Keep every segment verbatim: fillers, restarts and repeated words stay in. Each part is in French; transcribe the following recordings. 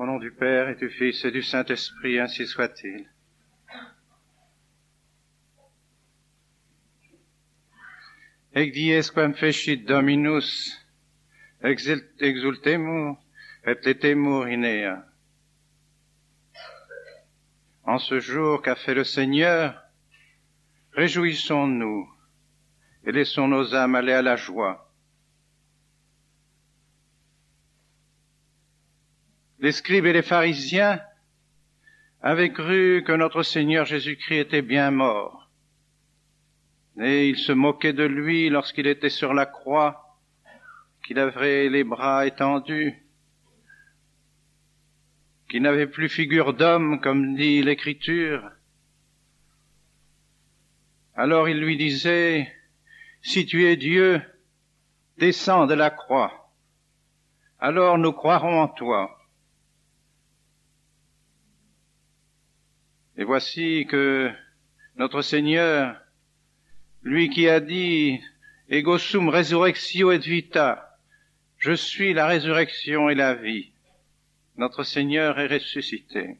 Au nom du Père et du Fils et du Saint-Esprit, ainsi soit-il. Ec dies quam fecit Dominus, exultemur et letemur in ea. En ce jour qu'a fait le Seigneur, réjouissons-nous et laissons nos âmes aller à la joie. Les scribes et les pharisiens avaient cru que notre Seigneur Jésus-Christ était bien mort. Et ils se moquaient de lui lorsqu'il était sur la croix, qu'il avait les bras étendus, qu'il n'avait plus figure d'homme, comme dit l'Écriture. Alors ils lui disaient, « Si tu es Dieu, descends de la croix, alors nous croirons en toi. » Et voici que notre Seigneur, lui qui a dit « Ego sum resurrectio et vita », « Je suis la résurrection et la vie », notre Seigneur est ressuscité.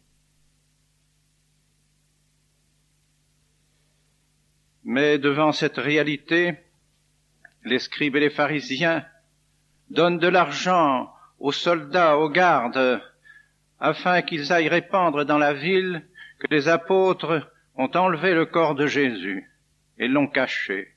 Mais devant cette réalité, les scribes et les pharisiens donnent de l'argent aux soldats, aux gardes, afin qu'ils aillent répandre dans la ville que les apôtres ont enlevé le corps de Jésus et l'ont caché.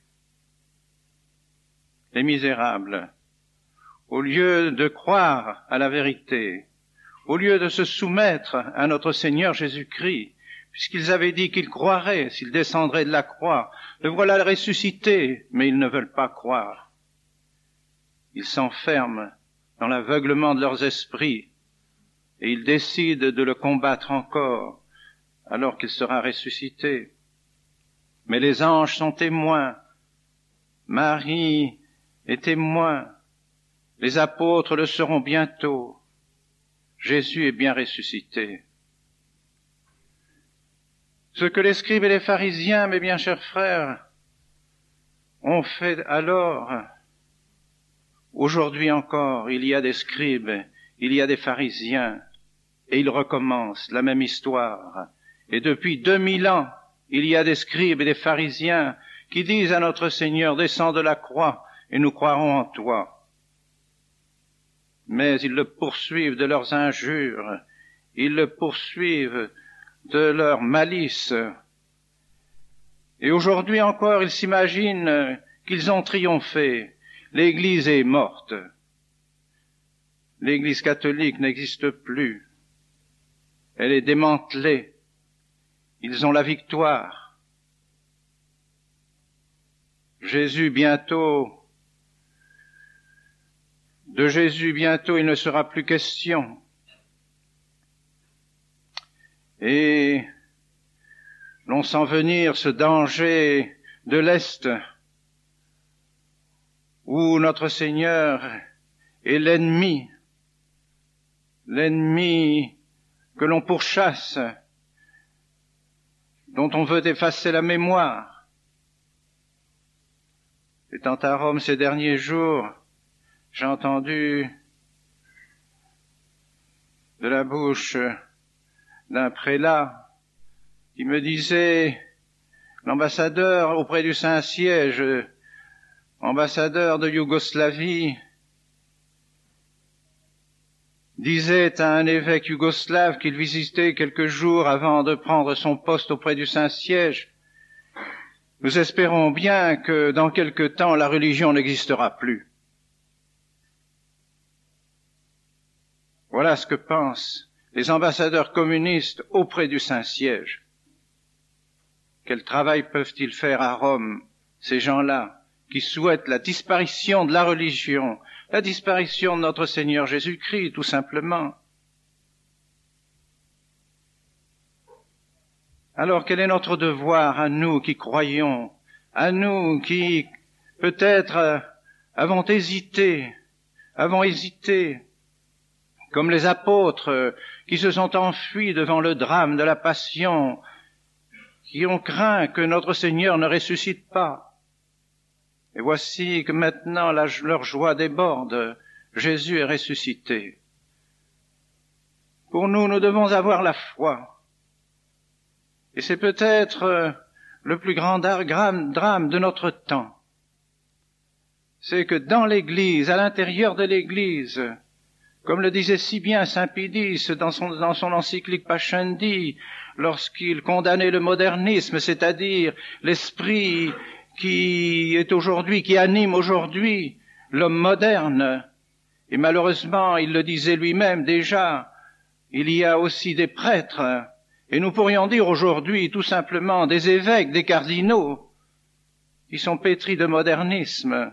Les misérables, au lieu de croire à la vérité, au lieu de se soumettre à notre Seigneur Jésus-Christ, puisqu'ils avaient dit qu'ils croiraient s'il descendrait de la croix, le voilà ressuscité, mais ils ne veulent pas croire. Ils s'enferment dans l'aveuglement de leurs esprits et ils décident de le combattre encore alors qu'il sera ressuscité. Mais les anges sont témoins, Marie est témoin, les apôtres le seront bientôt. Jésus est bien ressuscité. Ce que les scribes et les pharisiens, mes bien chers frères, ont fait alors, aujourd'hui encore, il y a des scribes, il y a des pharisiens, et ils recommencent la même histoire. Et depuis deux mille ans, il y a des scribes et des pharisiens qui disent à notre Seigneur, descends de la croix et nous croirons en toi. Mais ils le poursuivent de leurs injures, ils le poursuivent de leur malice. Et aujourd'hui encore, ils s'imaginent qu'ils ont triomphé. L'Église est morte. L'Église catholique n'existe plus. Elle est démantelée. Ils ont la victoire. Jésus bientôt, de Jésus bientôt il ne sera plus question. Et l'on sent venir ce danger de l'Est où notre Seigneur est l'ennemi, l'ennemi que l'on pourchasse, dont on veut effacer la mémoire. Étant à Rome ces derniers jours, j'ai entendu de la bouche d'un prélat qui me disait, l'ambassadeur auprès du Saint-Siège, ambassadeur de Yougoslavie, disait à un évêque yougoslave qu'il visitait quelques jours avant de prendre son poste auprès du Saint-Siège, « Nous espérons bien que dans quelque temps la religion n'existera plus. » Voilà ce que pensent les ambassadeurs communistes auprès du Saint-Siège. Quel travail peuvent-ils faire à Rome, ces gens-là, qui souhaitent la disparition de la religion, la disparition de notre Seigneur Jésus-Christ, tout simplement. Alors, quel est notre devoir à nous qui croyons, à nous qui, peut-être, avons hésité, avons hésité, comme les apôtres qui se sont enfuis devant le drame de la Passion, qui ont craint que notre Seigneur ne ressuscite pas. Et voici que maintenant la, leur joie déborde, Jésus est ressuscité. Pour nous, nous devons avoir la foi. Et c'est peut-être le plus grand drame de notre temps. C'est que dans l'Église, à l'intérieur de l'Église, comme le disait si bien saint Pidis dans son, dans son encyclique Pascendi, lorsqu'il condamnait le modernisme, c'est-à-dire l'esprit qui est aujourd'hui, qui anime aujourd'hui l'homme moderne. Et malheureusement, il le disait lui-même déjà, il y a aussi des prêtres, et nous pourrions dire aujourd'hui tout simplement des évêques, des cardinaux, qui sont pétris de modernisme,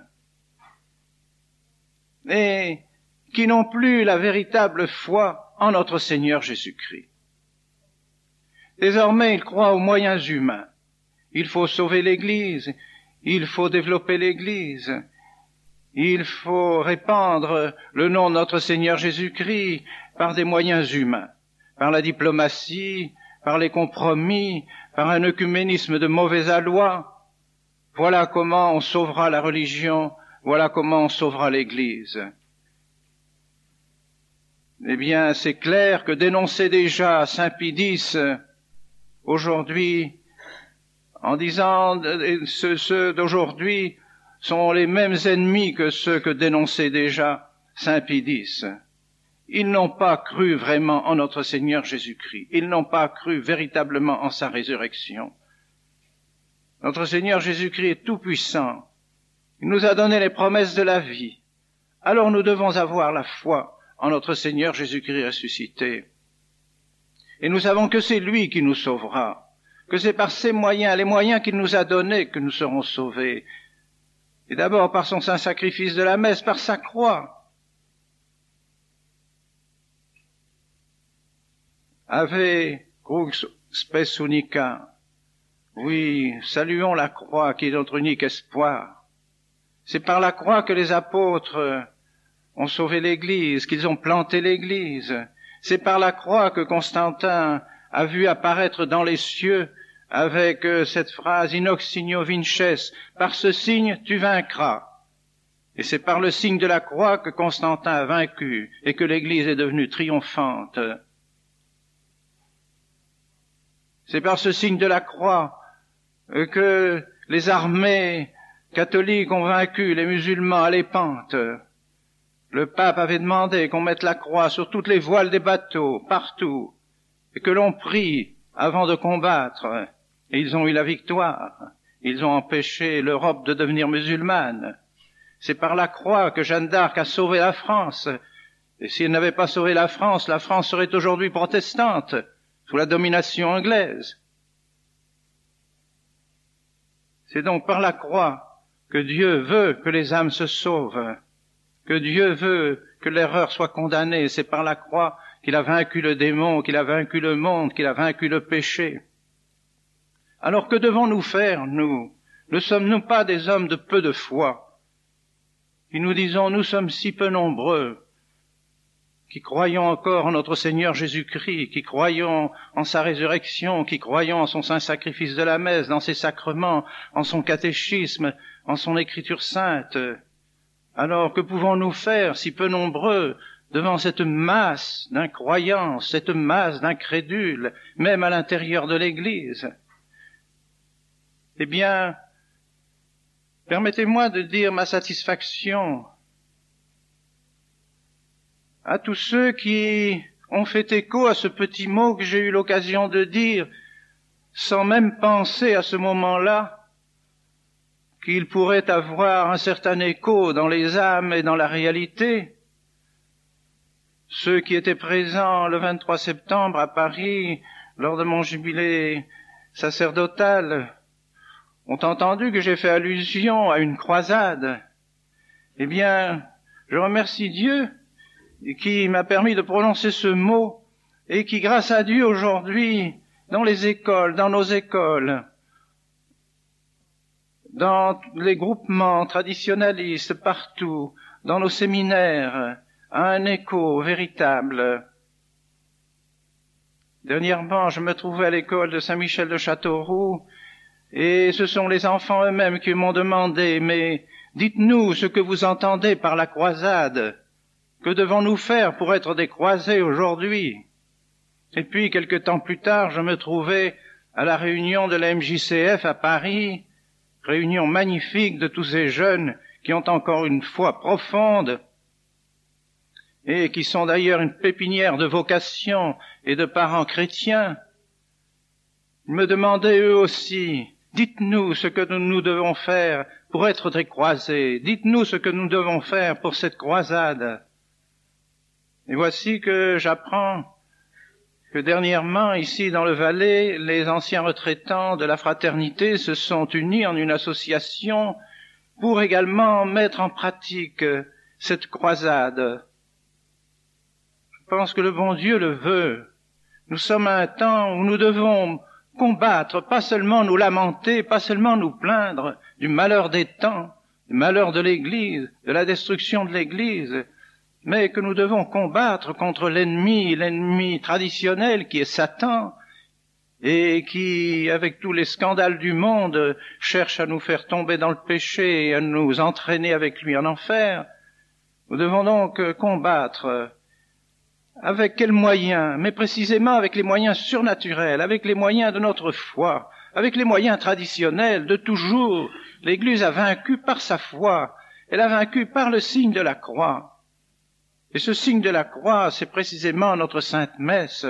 et qui n'ont plus la véritable foi en notre Seigneur Jésus-Christ. Désormais, ils croient aux moyens humains. Il faut sauver l'Église, il faut développer l'Église, il faut répandre le nom de notre Seigneur Jésus-Christ par des moyens humains, par la diplomatie, par les compromis, par un œcuménisme de mauvais aloi. Voilà comment on sauvera la religion, voilà comment on sauvera l'Église. Eh bien, c'est clair que dénoncer déjà saint Pidis aujourd'hui, en disant ceux, ceux d'aujourd'hui sont les mêmes ennemis que ceux que dénonçait déjà saint Pidis. Ils n'ont pas cru vraiment en notre Seigneur Jésus-Christ. Ils n'ont pas cru véritablement en sa résurrection. Notre Seigneur Jésus-Christ est tout-puissant. Il nous a donné les promesses de la vie. Alors nous devons avoir la foi en notre Seigneur Jésus-Christ ressuscité. Et nous savons que c'est lui qui nous sauvera, que c'est par ses moyens, les moyens qu'il nous a donnés, que nous serons sauvés. Et d'abord par son saint sacrifice de la messe, par sa croix. Ave crux spes unica. Oui, saluons la croix qui est notre unique espoir. C'est par la croix que les apôtres ont sauvé l'Église, qu'ils ont planté l'Église. C'est par la croix que Constantin a vu apparaître dans les cieux avec cette phrase « Inox signo vinces », « Par ce signe, tu vaincras ». Et c'est par le signe de la croix que Constantin a vaincu et que l'Église est devenue triomphante. C'est par ce signe de la croix que les armées catholiques ont vaincu les musulmans à l'épante. Le pape avait demandé qu'on mette la croix sur toutes les voiles des bateaux, partout, et que l'on prie avant de combattre. Et ils ont eu la victoire. Ils ont empêché l'Europe de devenir musulmane. C'est par la croix que Jeanne d'Arc a sauvé la France. Et si elle n'avait pas sauvé la France, la France serait aujourd'hui protestante, sous la domination anglaise. C'est donc par la croix que Dieu veut que les âmes se sauvent, que Dieu veut que l'erreur soit condamnée. C'est par la croix qu'il a vaincu le démon, qu'il a vaincu le monde, qu'il a vaincu le péché. Alors que devons-nous faire, nous? Ne sommes-nous pas des hommes de peu de foi, qui nous disons, nous sommes si peu nombreux, qui croyons encore en notre Seigneur Jésus-Christ, qui croyons en sa résurrection, qui croyons en son saint sacrifice de la messe, dans ses sacrements, en son catéchisme, en son écriture sainte. Alors que pouvons-nous faire, si peu nombreux, devant cette masse d'incroyants, cette masse d'incrédules, même à l'intérieur de l'Église? Eh bien, permettez-moi de dire ma satisfaction à tous ceux qui ont fait écho à ce petit mot que j'ai eu l'occasion de dire, sans même penser à ce moment-là qu'il pourrait avoir un certain écho dans les âmes et dans la réalité. Ceux qui étaient présents le vingt-trois septembre à Paris, lors de mon jubilé sacerdotal, ont entendu que j'ai fait allusion à une croisade. Eh bien, je remercie Dieu qui m'a permis de prononcer ce mot et qui, grâce à Dieu, aujourd'hui, dans les écoles, dans nos écoles, dans les groupements traditionnalistes partout, dans nos séminaires, a un écho véritable. Dernièrement, je me trouvais à l'école de Saint-Michel de Châteauroux et ce sont les enfants eux-mêmes qui m'ont demandé « Mais dites-nous ce que vous entendez par la croisade. Que devons-nous faire pour être des croisés aujourd'hui » Et puis, quelque temps plus tard, je me trouvais à la réunion de la M J C F à Paris, réunion magnifique de tous ces jeunes qui ont encore une foi profonde et qui sont d'ailleurs une pépinière de vocation et de parents chrétiens. Ils me demandaient eux aussi, dites-nous ce que nous, nous devons faire pour être des croisés, dites-nous ce que nous devons faire pour cette croisade. Et voici que j'apprends que dernièrement, ici dans le Valais, les anciens retraitants de la fraternité se sont unis en une association pour également mettre en pratique cette croisade. Je pense que le bon Dieu le veut. Nous sommes à un temps où nous devons combattre, pas seulement nous lamenter, pas seulement nous plaindre du malheur des temps, du malheur de l'Église, de la destruction de l'Église, mais que nous devons combattre contre l'ennemi, l'ennemi traditionnel qui est Satan, et qui, avec tous les scandales du monde, cherche à nous faire tomber dans le péché et à nous entraîner avec lui en enfer. Nous devons donc combattre. Avec quels moyens? Mais précisément avec les moyens surnaturels, avec les moyens de notre foi, avec les moyens traditionnels de toujours. L'Église a vaincu par sa foi, elle a vaincu par le signe de la croix. Et ce signe de la croix, c'est précisément notre Sainte Messe,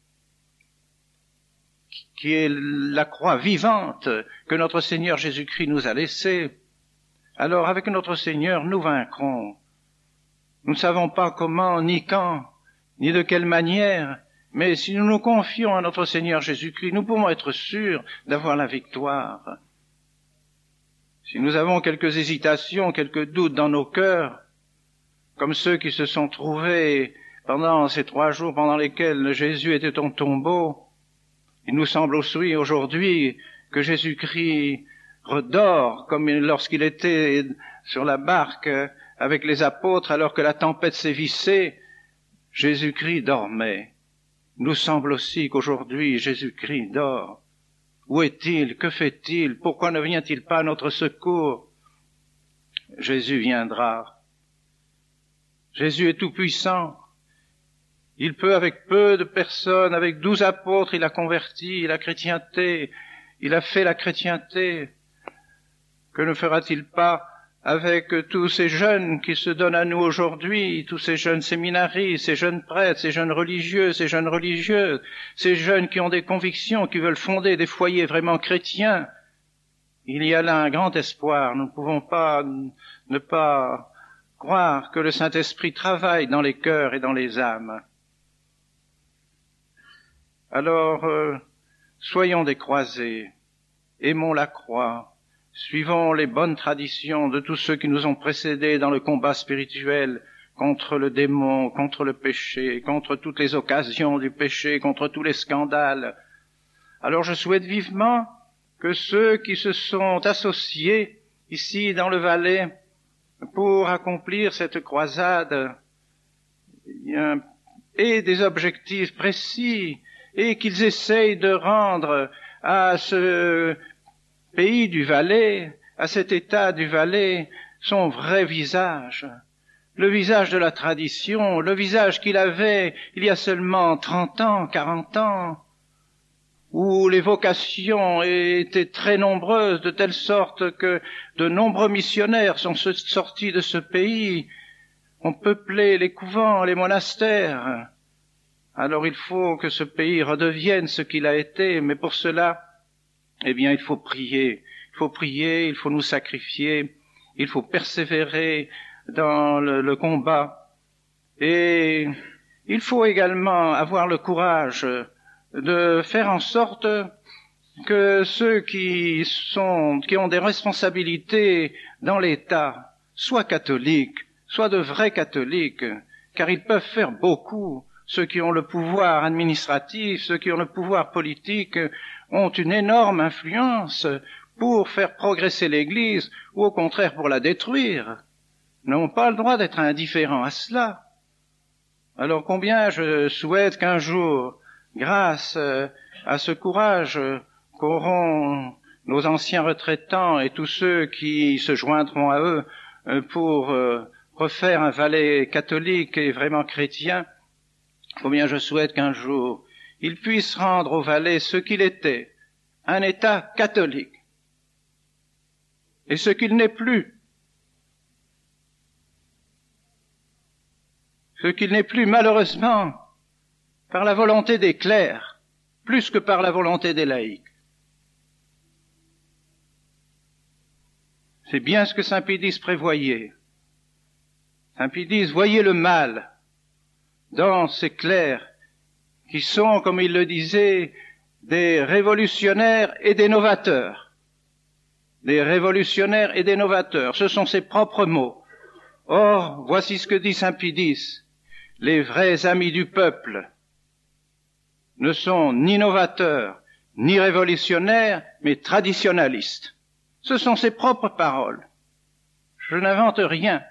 qui est la croix vivante que notre Seigneur Jésus-Christ nous a laissée. Alors, avec notre Seigneur, nous vaincrons. Nous ne savons pas comment, ni quand, ni de quelle manière, mais si nous nous confions à notre Seigneur Jésus-Christ, nous pouvons être sûrs d'avoir la victoire. Si nous avons quelques hésitations, quelques doutes dans nos cœurs, comme ceux qui se sont trouvés pendant ces trois jours pendant lesquels Jésus était au tombeau, il nous semble aussi aujourd'hui que Jésus-Christ redort comme lorsqu'il était sur la barque avec les apôtres alors que la tempête sévissait, Jésus-Christ dormait. Il nous semble aussi qu'aujourd'hui Jésus-Christ dort. Où est-il? Que fait-il? Pourquoi ne vient-il pas à notre secours? Jésus viendra. Jésus est tout-puissant. Il peut, avec peu de personnes, avec douze apôtres, il a converti la chrétienté, il a fait la chrétienté. Que ne fera-t-il pas avec tous ces jeunes qui se donnent à nous aujourd'hui, tous ces jeunes séminaristes, ces jeunes prêtres, ces jeunes religieux, ces jeunes religieuses, ces jeunes qui ont des convictions, qui veulent fonder des foyers vraiment chrétiens? Il y a là un grand espoir. Nous ne pouvons pas ne pas croire que le Saint-Esprit travaille dans les cœurs et dans les âmes. Alors, euh, soyons des croisés, aimons la croix, suivons les bonnes traditions de tous ceux qui nous ont précédés dans le combat spirituel contre le démon, contre le péché, contre toutes les occasions du péché, contre tous les scandales. Alors je souhaite vivement que ceux qui se sont associés ici dans le Valais pour accomplir cette croisade aient des objectifs précis et qu'ils essayent de rendre à ce pays du Valais, à cet État du Valais, son vrai visage, le visage de la tradition, le visage qu'il avait il y a seulement trente ans, quarante ans, où les vocations étaient très nombreuses, de telle sorte que de nombreux missionnaires sont sortis de ce pays, ont peuplé les couvents, les monastères. Alors il faut que ce pays redevienne ce qu'il a été, mais pour cela, eh bien, il faut prier. Il faut prier, il faut nous sacrifier, il faut persévérer dans le, le combat. Et il faut également avoir le courage de faire en sorte que ceux qui sont, qui ont des responsabilités dans l'État soient catholiques, soient de vrais catholiques, car ils peuvent faire beaucoup. Ceux qui ont le pouvoir administratif, ceux qui ont le pouvoir politique ont une énorme influence pour faire progresser l'Église ou au contraire pour la détruire. Ils n'ont pas le droit d'être indifférents à cela. Alors combien je souhaite qu'un jour, grâce à ce courage qu'auront nos anciens retraitants et tous ceux qui se joindront à eux pour refaire un Valais catholique et vraiment chrétien, combien je souhaite qu'un jour il puisse rendre au Valais ce qu'il était, un État catholique, et ce qu'il n'est plus, ce qu'il n'est plus malheureusement par la volonté des clercs, plus que par la volonté des laïcs. C'est bien ce que saint Pédis prévoyait. Saint Pédis voyait le mal dans ces clercs qui sont, comme il le disait, des révolutionnaires et des novateurs. Des révolutionnaires et des novateurs, ce sont ses propres mots. Or, voici ce que dit saint Pédis. Les vrais amis du peuple ne sont ni novateurs, ni révolutionnaires, mais traditionalistes. Ce sont ses propres paroles. Je n'invente rien.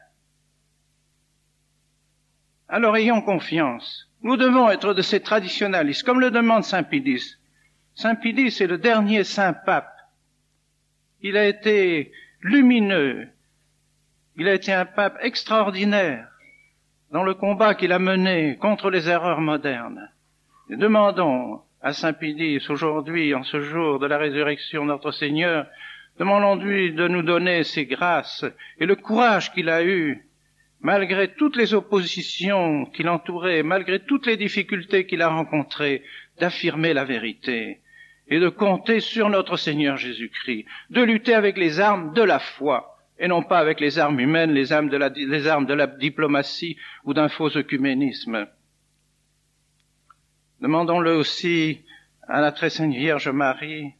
Alors ayons confiance. Nous devons être de ces traditionalistes, comme le demande saint Pédis. Saint Pédis est le dernier saint pape. Il a été lumineux. Il a été un pape extraordinaire dans le combat qu'il a mené contre les erreurs modernes. Et demandons à saint Pédis aujourd'hui, en ce jour de la résurrection de notre Seigneur, demandons-lui de nous donner ses grâces et le courage qu'il a eu, malgré toutes les oppositions qui l'entouraient, malgré toutes les difficultés qu'il a rencontrées, d'affirmer la vérité et de compter sur notre Seigneur Jésus-Christ, de lutter avec les armes de la foi et non pas avec les armes humaines, les armes de la, les armes de la diplomatie ou d'un faux œcuménisme. Demandons-le aussi à la très sainte Vierge Marie,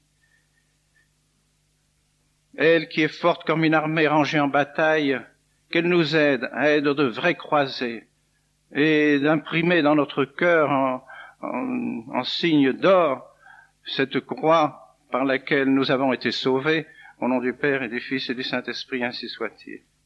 elle qui est forte comme une armée rangée en bataille, qu'elle nous aide à être de vrais croisés et d'imprimer dans notre cœur en, en, en signe d'or cette croix par laquelle nous avons été sauvés, au nom du Père et du Fils et du Saint-Esprit, ainsi soit-il.